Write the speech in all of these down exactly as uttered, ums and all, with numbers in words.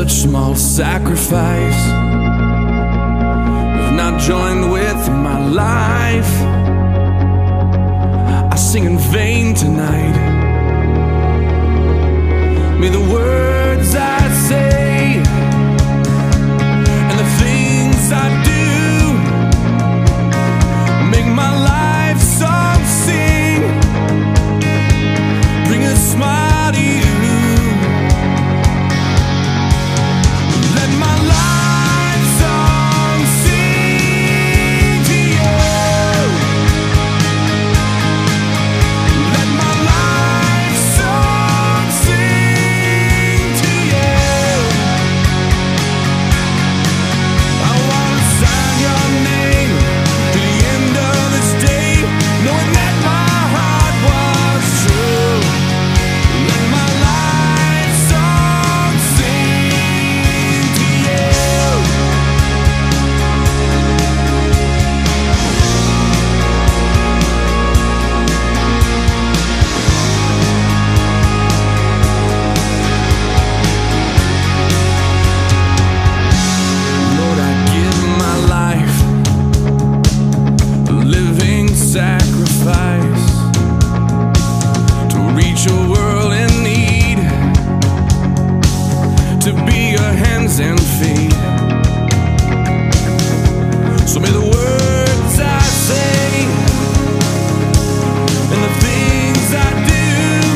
such small sacrifice. If not joined with my life, I sing in vain tonight. May the words I say and the things I do make my life song sing, bring a smile to you. Let my life song sing to you. Let my life song sing to you. I wanna sign your name to the end of this day, knowing that my heart was true. Let my life song sing to you. Lord, I give my life a living sacrifice to reach a world in need, to be your hands and feet. So may the words I say and the things I do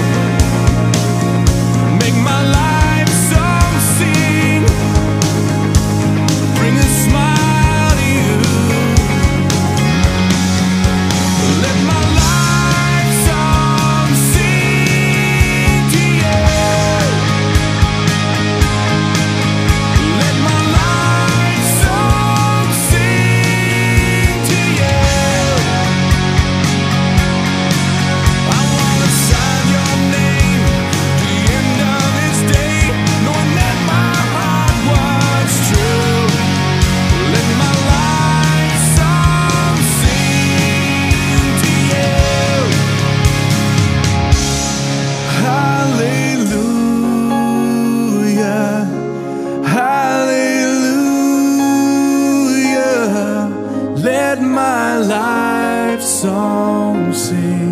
make my life song sing, bring a smile to you. Let my life song sing to you. Let my life song sing to you. I wanna sign your name to the end of this day, knowing that my heart was true. Let my life song sing to you. Hallelujah, hallelujah. Let my life song sing.